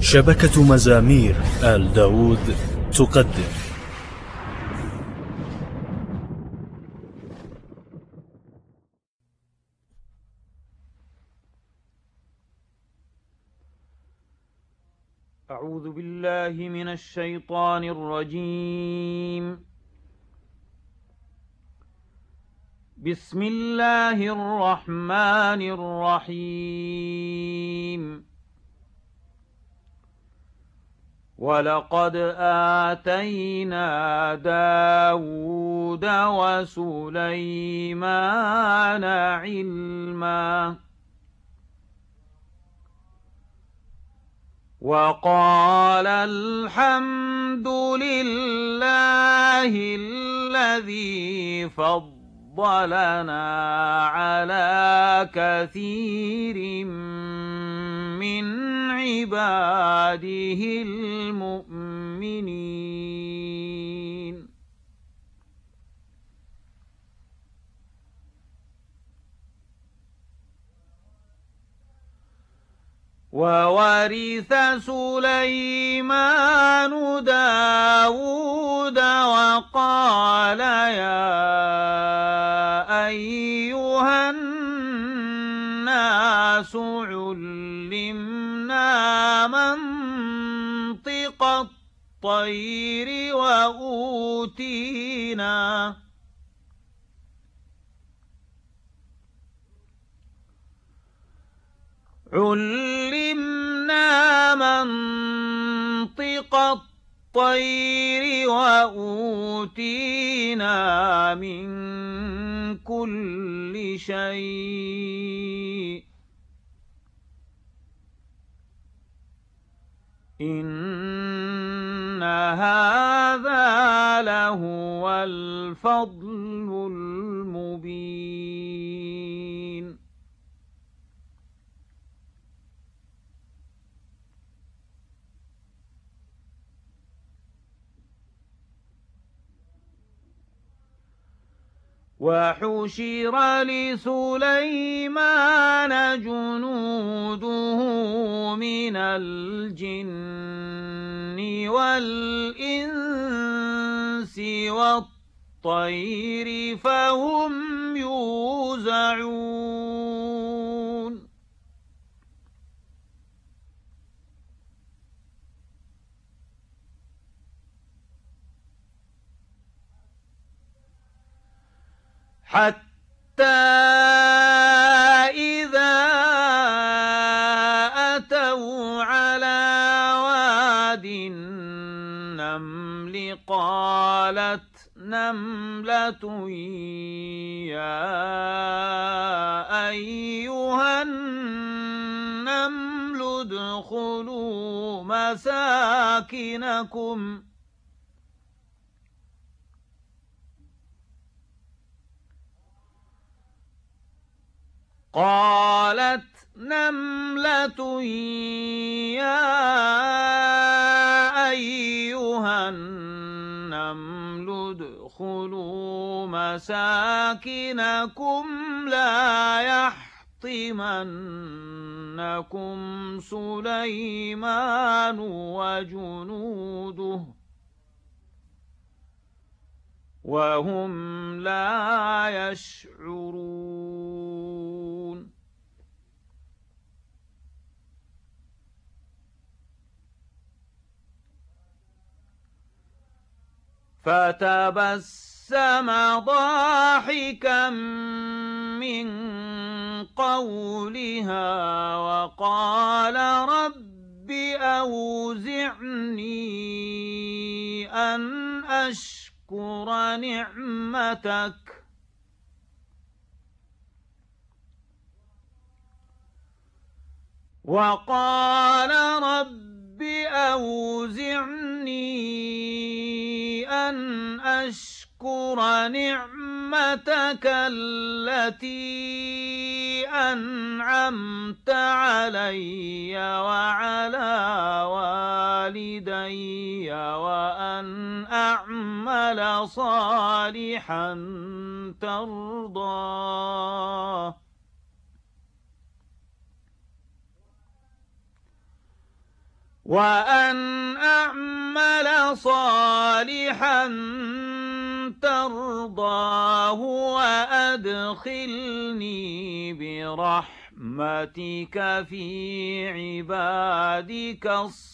شبكة مزامير آل داود تقدم. أعوذ بالله من الشيطان الرجيم. بسم الله الرحمن الرحيم. ولقد آتينا داود وسليمان علما وقال الحمد لله الذي فضلنا على كثير من عباده المؤمنين. وورث سليمان داود وقال يا أيها الناس علمنا منطق الطير منطق الطير وأوتينا من كل شيء إن هذا لهو الفضل المبين. وحشر لسليمان جنوده من الجن والإنس والطير فهم يوزعون. حتى إذا أتوا على واد النمل قالت نملة يا أيها النمل ادخلوا مساكنكم قالت نملة يا أيها النمل ادخلوا مساكنكم لا يحطمنكم سليمان وجنوده وهم لا يشعرون. فتبسم ضاحكا من قولها وقال رب أوزعني أن أشكر نعمتك وقال رب أوزعني أن أشكر نعمتك التي أنعمت علي وعلى والدي وأن أعمل صالحا ترضاه وأن أعمل صالحا ترضاه وأدخلني برحمتك في عبادك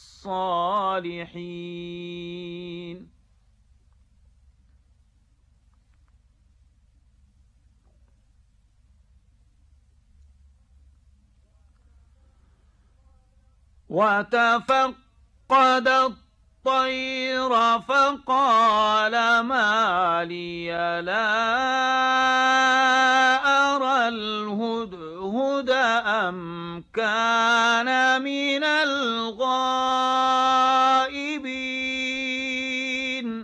الصالحين. وتفقد الطير فقال ما لي لا أرى الهدهد أم كان من الغائبين.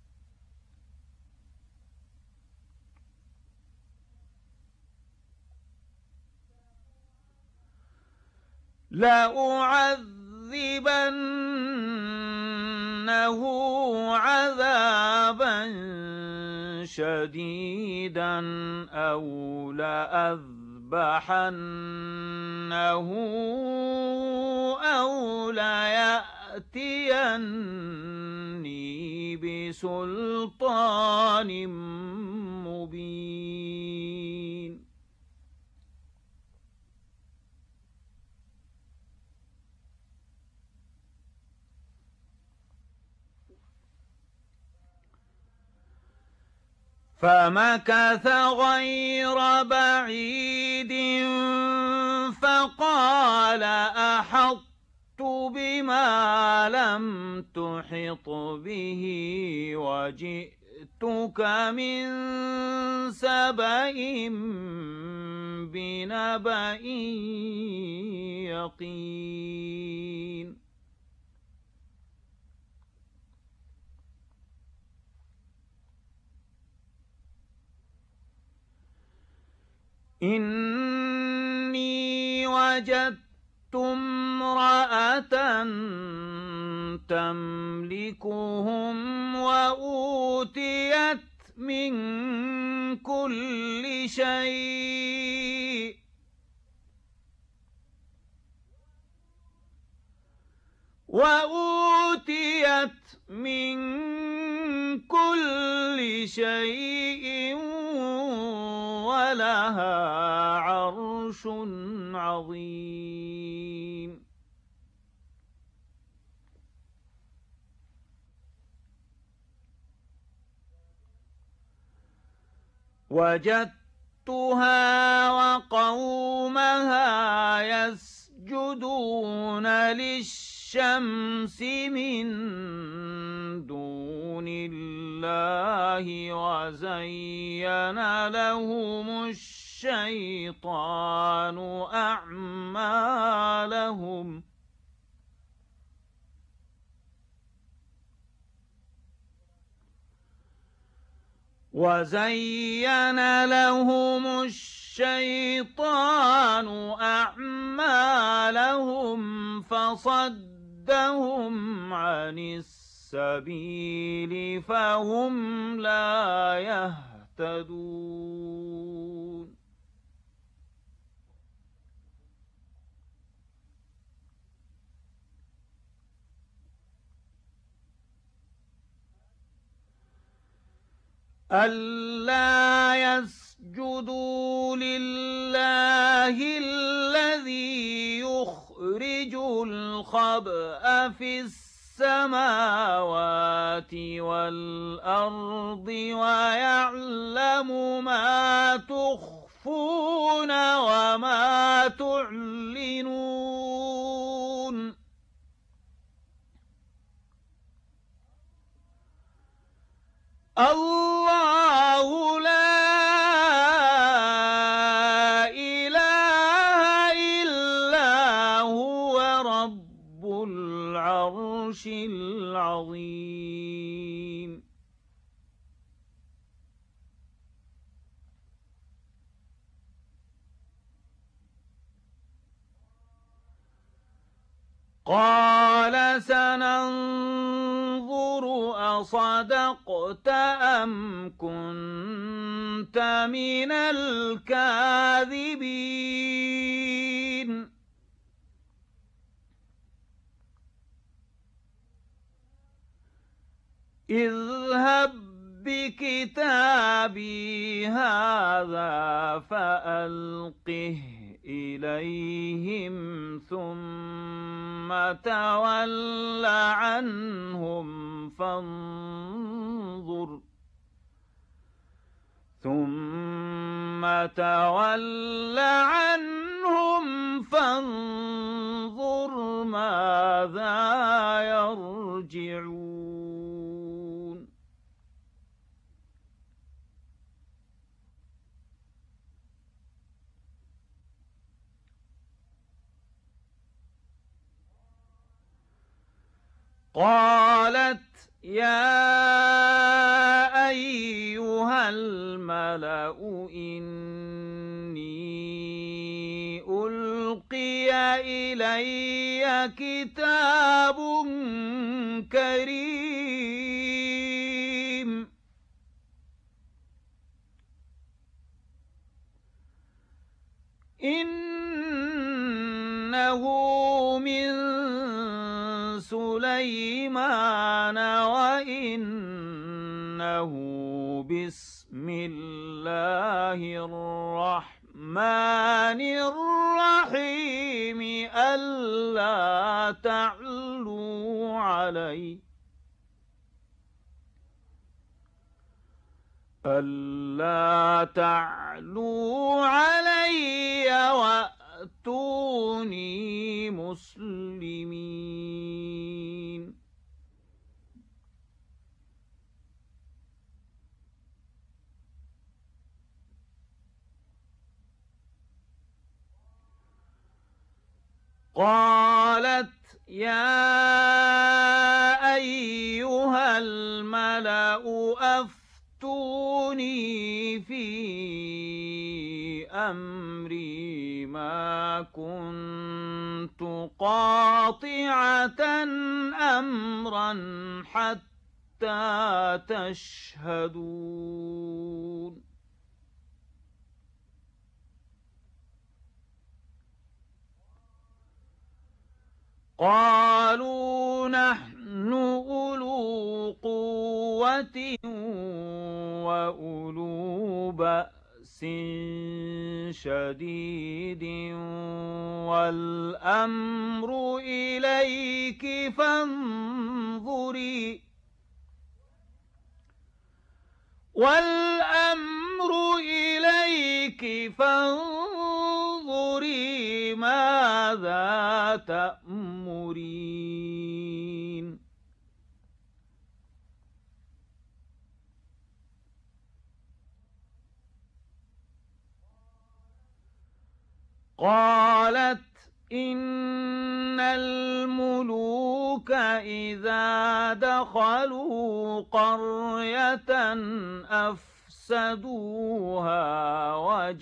لأعذبنه عذابا شديدا أو لأذبحنه أو ليأتيني بسلطان مبين. فمكث غير بعيد فقال أحطت بما لم تحط به وجئتك من سبأ بنبأ يقين. إني وجدت امرأة تملكهم وأوتيت من كل شيء ولها عرش عظيم. وجدتها وقومها يسجدون للشمس من دون الله وزين لهم الشيطان أعمالهم فصدهم عن السبيل فهم لا يهتدون. ألا يسجدوا لله الذي يخرج الخبأ في السماوات والأرض ويعلم ما تخفون وما تعلنون. الله لا إله إلا هو رب العرش العظيم. قال سننظر أصدقت أم كنت من الكاذبين. اذهب بكتابي هذا فألقه إليهم ثم تول عنهم فانظر ماذا يرجعون. قالت يا أيها الملأ إني ألقي إلي كتاب كريم إنه من سليمان وإنه بسم الله الرحمن الرحيم ألا تعلوا علي وأتوني مسلمين. قالت يا أيها الملأ أفتوني في أمري ما كنت قاطعة أمرا حتى تشهدون. قالوا نحن أولو قوة وأولو بأس شديد والأمر إليك فانظري ماذا تأمرين. قالت إن الملوك إذا دخلوا قرية أفسدوها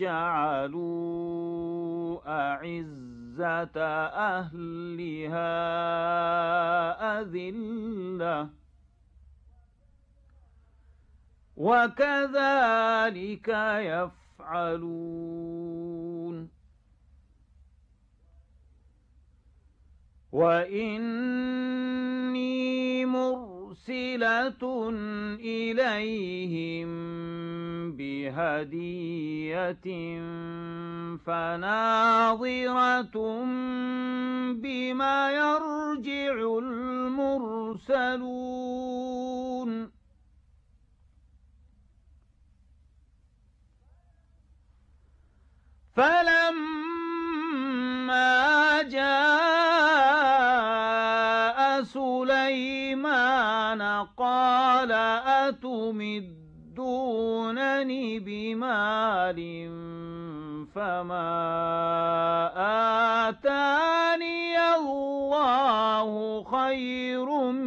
وجعلوا أعزة أهلها أذلة وكذلك يفعلون. وإني مرسلة إليهم بهدية فناظرة بما يرجع المرسلون. فلما جاء سليمان قال أتمدونني بمال فما آتاني الله خير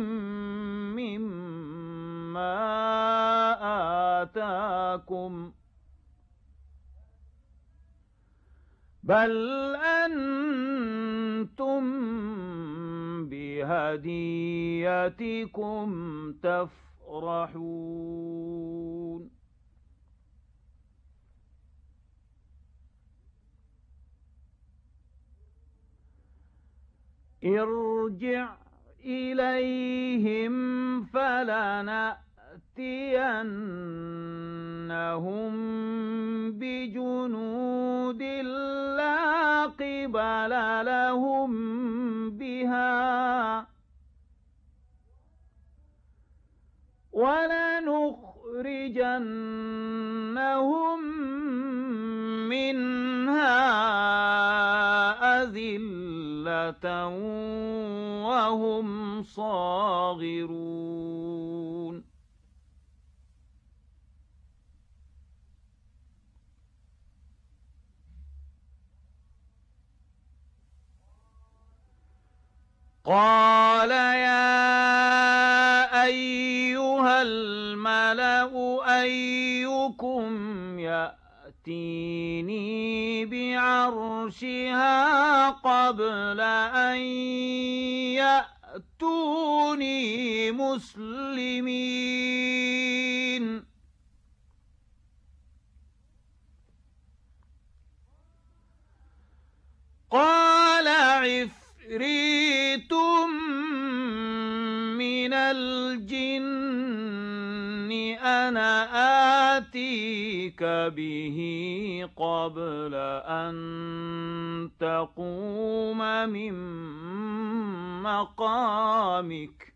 مما آتاكم بل أنتم بهديتكم تفرحون. ارجع إليهم فلنأتينهم بجنود لا قبل لهم بها ولنخرجنهم منها أذلة وهم صاغرون قال يا أيها الملأ أيكم يأتيني بعرشها قبل أن يأتوني مسلمين قال عفريت من الجن أنا آتيك به قبل أن تقوم من مقامك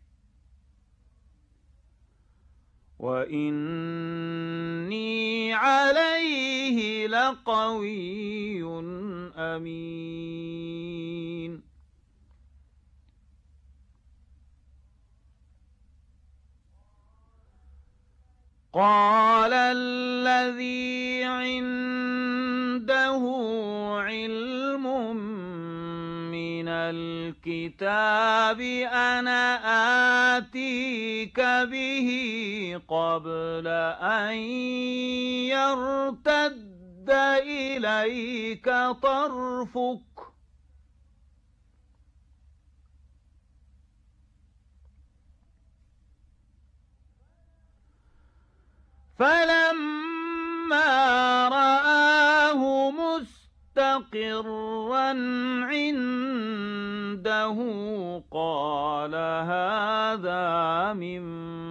وإني عليه لقوي أمين قال الذي عنده علم من الكتاب أنا آتيك به قبل أن يرتد إليك طرفك فلما رآه مستقرا عنده قال هذا من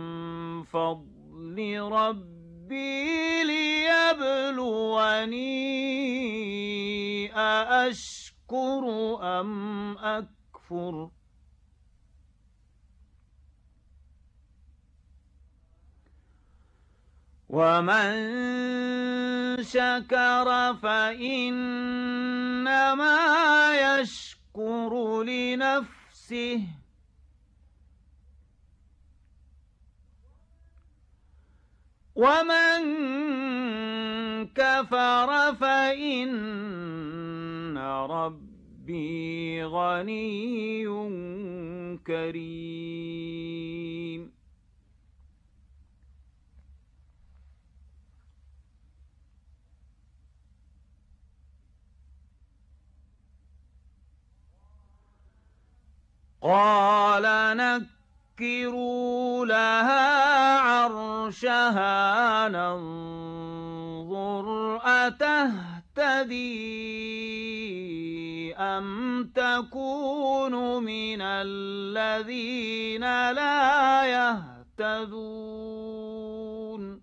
فضل ربي ليبلوني أأشكر أم أكفر ومن شكر فإنما يشكر لنفسه ومن كفر فإن ربي غني كريم قال نكروا لها عرشها ننظر أتهتدي أم تكون من الذين لا يهتدون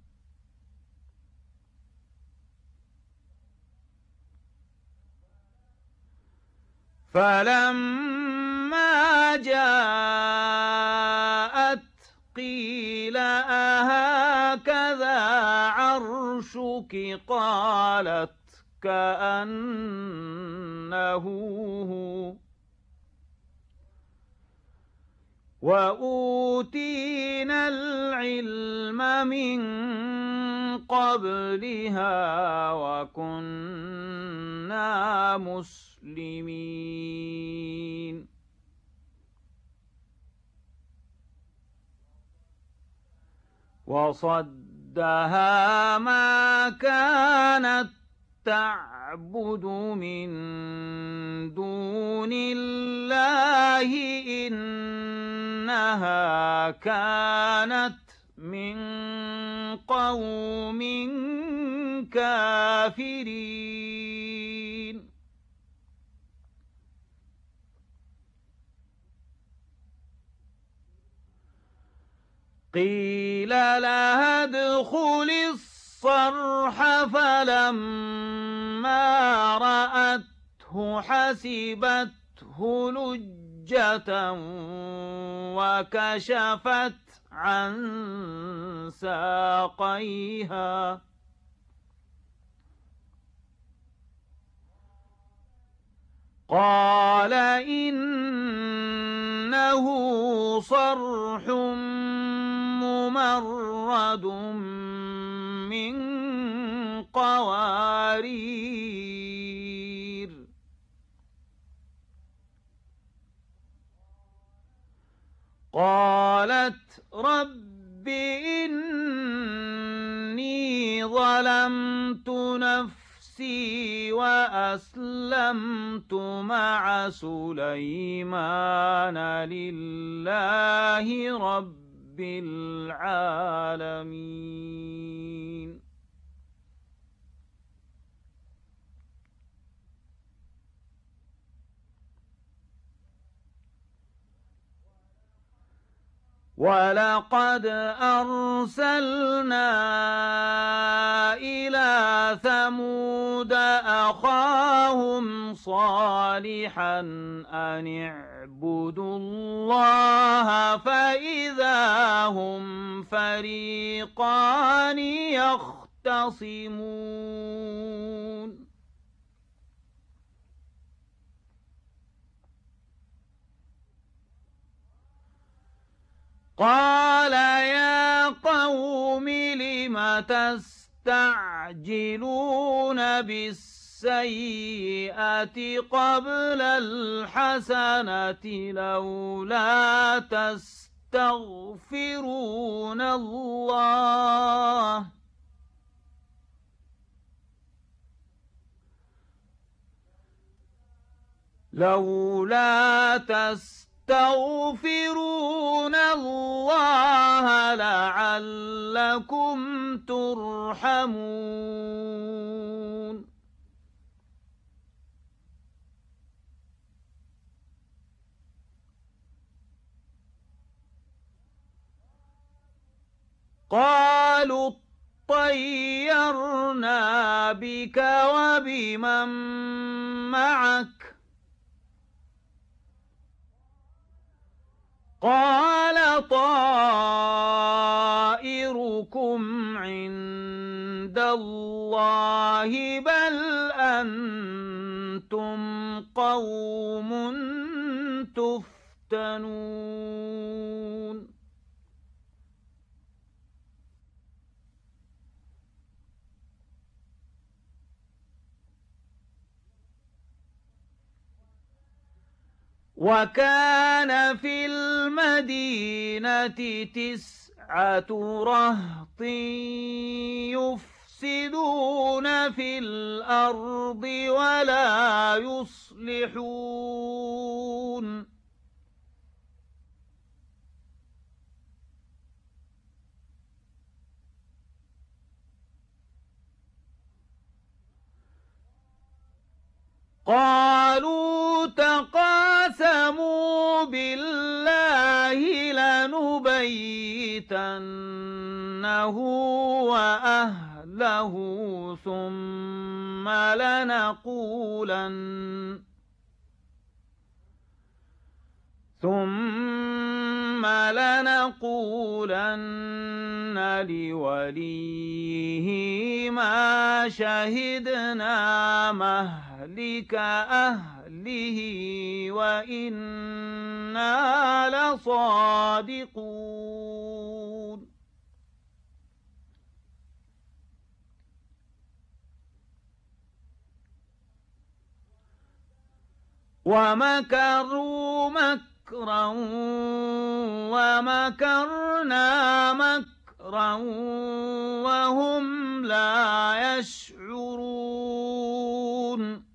فلما جاءت قيل أهكذا عرشك قالت كأنه هو وأوتينا العلم من قبلها وكنا مسلمين وصدها ما كانت تعبد من دون الله إنها كانت من قوم كافرين قيل لها ادخل الصرح فلما رأته حسبته لجة وكشفت عن ساقيها قال إنه صرح ممرد من قوارير قالت رب إني ظلمت نفسي وأسلمت مع سليمان لله رب العالمين ولقد أرسلنا إلى ثمود أخاهم صالحا أن اعبدوا الله فإذا هم فريقان يختصمون قال يا قوم لم تستعجلون بالسيئة قبل الحسنة لولا تستغفرون الله تستغفرون الله لعلكم ترحمون قالوا اطيرنا بك وبمن معك قال طائركم عند الله بل أنتم قوم تفتنون وكان في المدينة 9 رهط يفسدون في الأرض ولا يصلحون قالوا تقاسموا بالله لنبيتنه وأهله ثم لنقولن لوليه ما شهدنا مهلك أهله وإنا لصادقون ومكروا مكرا ومكرنا مكرا وهم لا يشعرون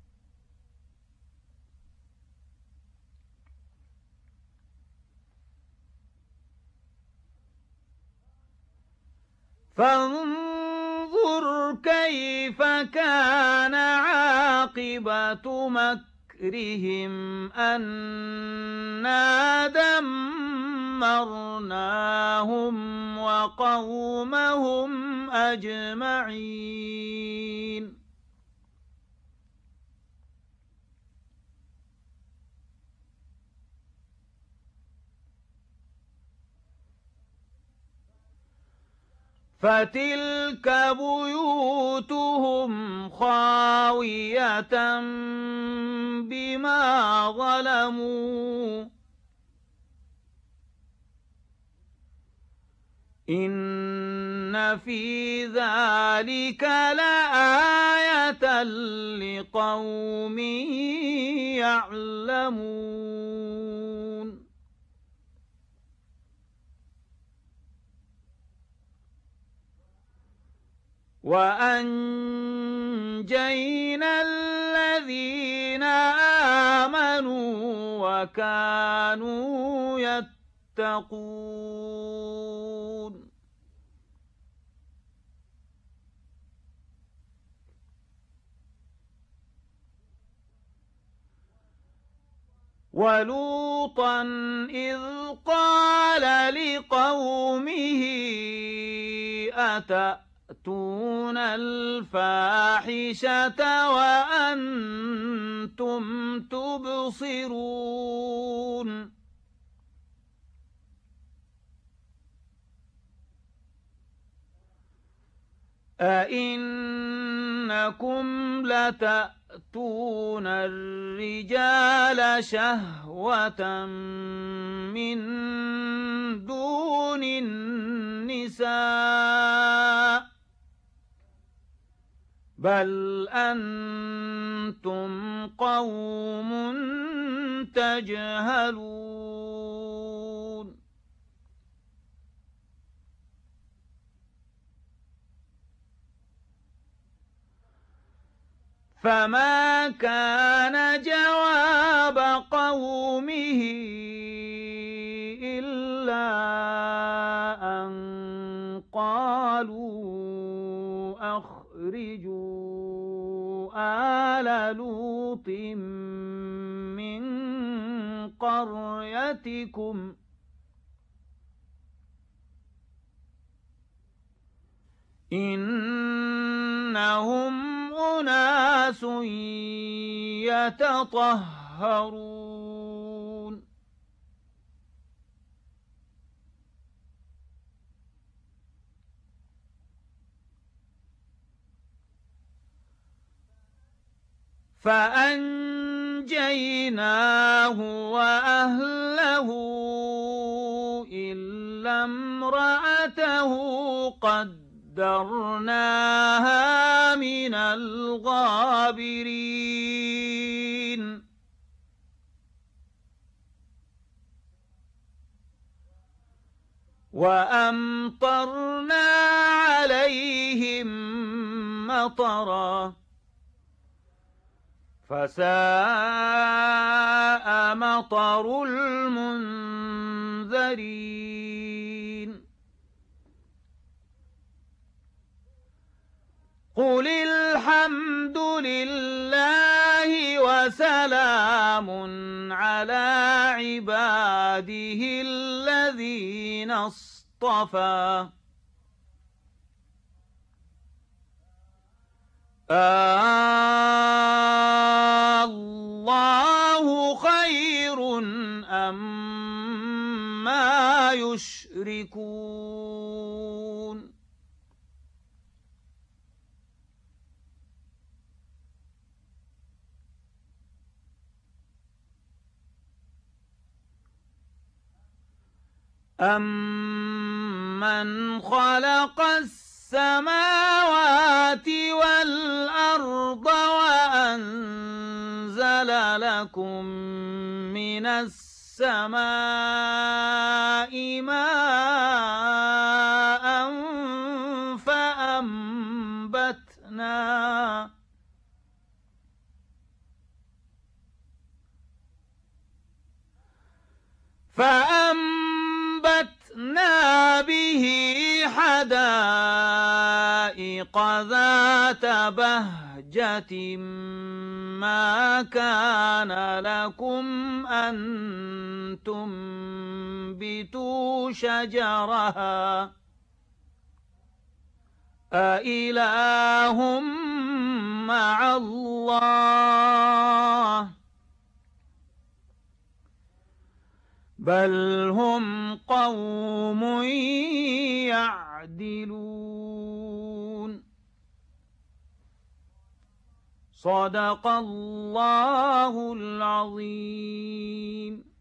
فانظر كيف كان عاقبة مكرهم أنا فدمرناهم وقومهم أجمعين فتلك بيوتهم خاوية بما ظلموا إن في ذلك لآية لقوم يعلمون وأنجينا الذين آمنوا وكانوا يتقون ولوطا إذ قال لقومه أتأتون الفاحشة وأنتم تبصرون أئنكم لتأتون الرجال شهوة من دون النساء بل أنتم قوم تجهلون فما كان جواب قومه إلا أن قالوا أخرجوا آل لوط من قريتكم إنهم أناس يتطهرون فأنجيناه وأهله إلا امرأته قدرناها من الغابرين وأمطرنا عليهم مطرا فساء مطر المنذرين قل الحمد لله وسلام على عباده الذين اصطفى الله خير أما يشركون أَمَّنْ خَلَقَ السَّمَاوَاتِ وَالْأَرْضَ وَأَنزَلَ لَكُم مِّنَ السَّمَاءِ مَاءً فأنبتنا به حدائق ذات بهجة ما كان لكم أن تنبتوا تنبت شجرها أإله مع الله بل هم قوم يعدلون صدق الله العظيم.